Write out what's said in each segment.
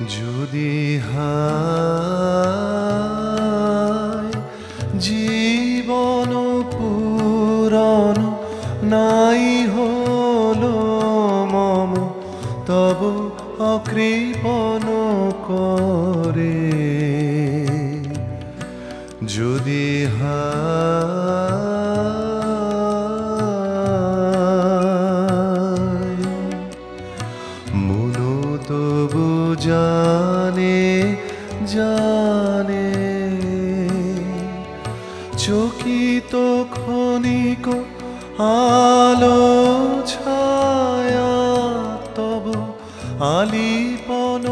যদি হায় জীবন পুরাণ নাই হলো মম তব অকৃপণ করে, যদি হায় মনু তবু জানে জানে চকিত ক্ষণিক আলো ছায়া তব আলিপন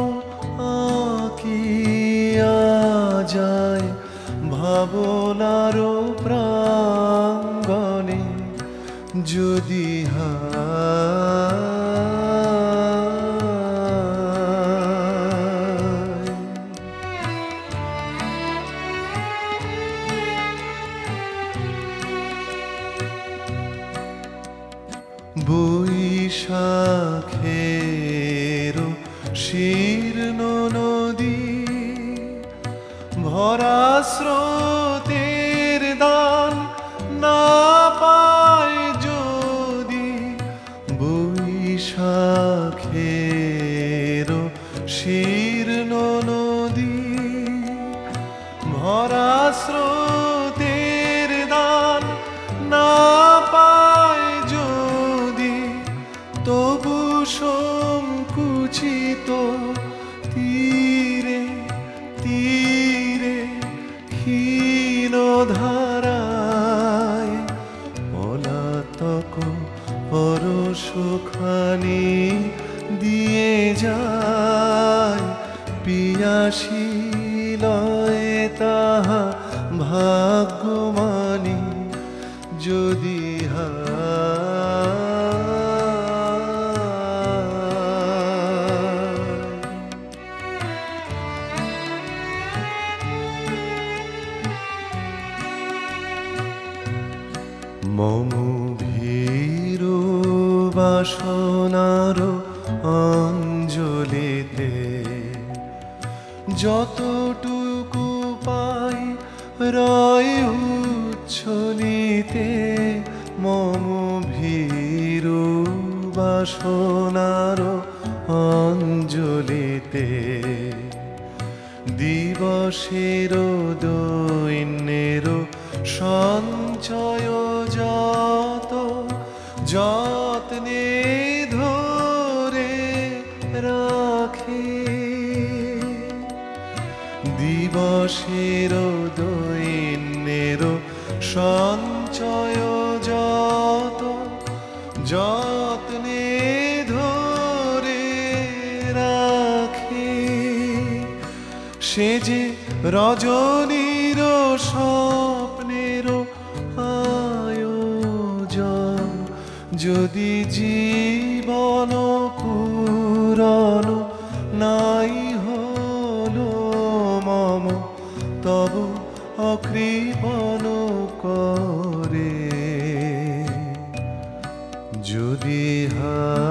আঁকিয়া যায় ভাবনার প্রাঙ্গণে, যদি বৈশাখের শীর্ণ নদী ভরা স্রোতের দান না পায় যদি, বৈশাখের শীর্ণ নদী ভরা স্রোতের দান না পায় যদি, তবু সংকুচিত তীরে তীরে ক্ষীণ ধারায় পলাতক পরশখানি দিয়ে যায় পিয়াসী লয়ে তাহা ভাগ্যমানি, যদি মম ভীরু বাসনার অঞ্জলিতে যতটুকু পাই রয় উচ্ছলিতে, মম ভীরু বাসনার অঞ্জলিতে দিবসের দৈন্যের সঞ্চয় যত যত্নে ধরে রাখে, দিবসের দৈন্যের সঞ্চয় যত যত্নে ধরে রাখে, সে যে রজনীর স্বপ্নের আয়োজন, যদি জীবন পুরাণ নাই হলো মম তব অকৃপণ করে, যদি